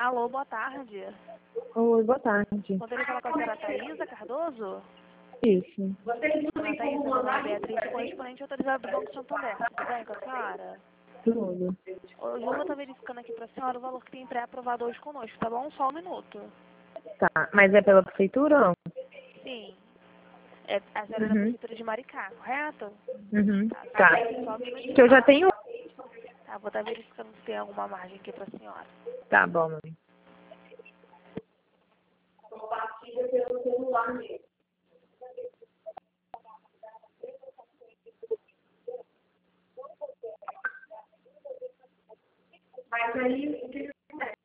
Alô, boa tarde. Oi, boa tarde. Poderia falar com a senhora Thaisa Cardoso? Isso. Dona Thaisa, meu nome é Beatriz, correspondente autorizado do Banco Santander. Tudo bem com a senhora? Tudo. Hoje eu vou estar verificando aqui para a senhora o valor que tem pré-aprovado hoje conosco, tá bom? Só um minuto. Tá, mas é pela prefeitura ou não? Sim. É a senhora da Prefeitura de Maricá, correto? Tá. Só um minutinho. Que eu já tenho. Tá, vou estar verificando se tem alguma margem aqui para a senhora. Tá bom, mãe. Mas aí, o que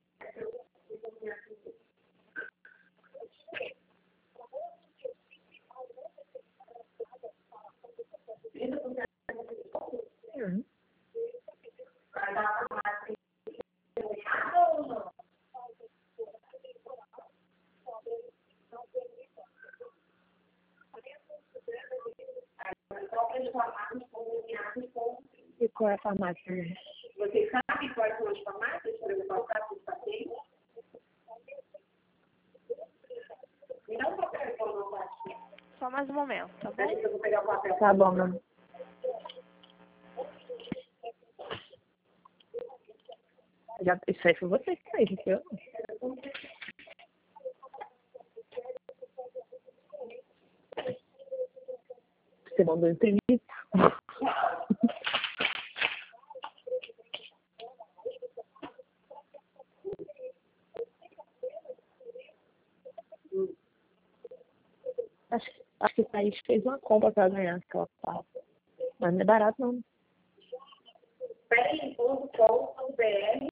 E qual é a farmácia? Né? você sabe quais são as farmácias para levar o caso do paciente? Me dá um papel para eu anotar aqui. Só mais um momento, tá bom? Eu vou pegar o papel. Tá bom, mãe. Isso aí foi você que fez, eu não. Você mandou imprimir. Acho que o Thaís fez uma compra pra ganhar aquela farra. Mas não é barato, não. Peri.com.br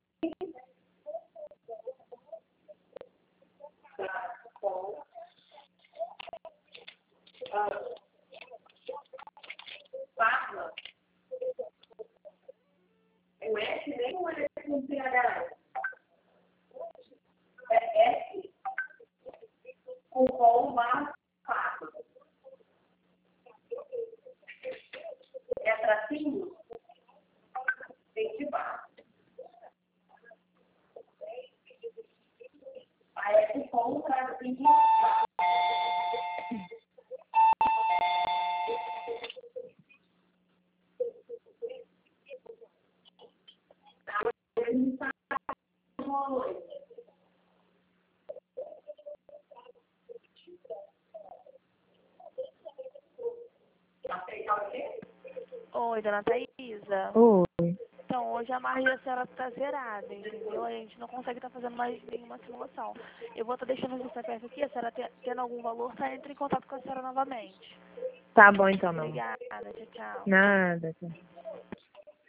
Farma. É o S nem o S com PH. É S com farma. É tracinho? Tem de baixo. Aí é com tracinho. Oi, dona Thaisa. Oi. Então, hoje a margem da senhora está zerada, entendeu? A gente não consegue estar fazendo mais nenhuma simulação. Eu vou estar deixando o CPF aqui, a senhora tendo algum valor, tá? Entre em contato com a senhora novamente. Tá bom então, não. Obrigada, tchau, tchau. Nada.